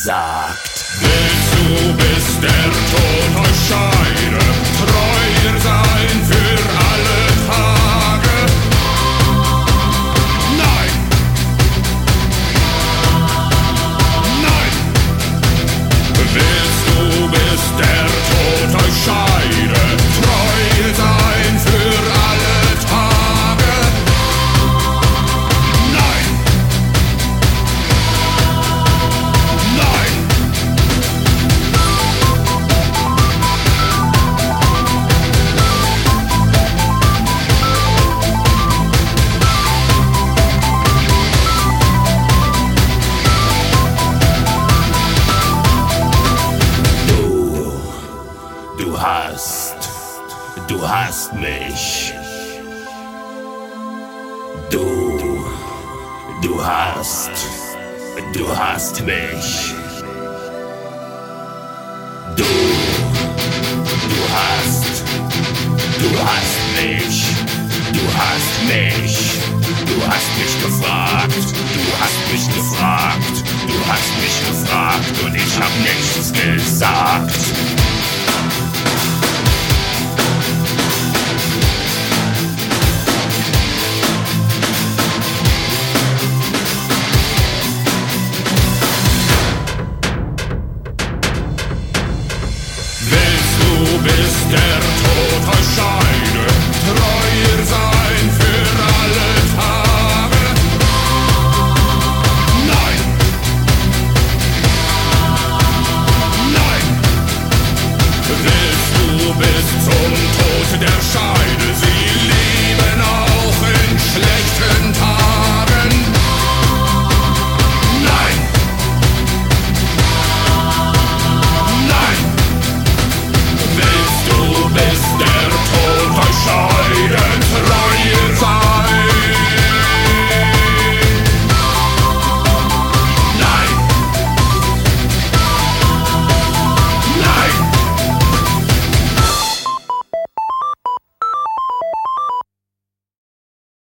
gesagt. Willst du, bis der Tod euch scheide, treu sein für alle Tage? Nein! Nein! Willst du, bis der Tod euch scheide, treu sein für alle Tage? Nein! Nein! Du hast mich. Du hast mich. Du hast mich. Du hast mich. Du hast mich gefragt. Du hast mich gefragt. Du hast mich gefragt und ich hab nichts gesagt. Bis der Tod euch scheide,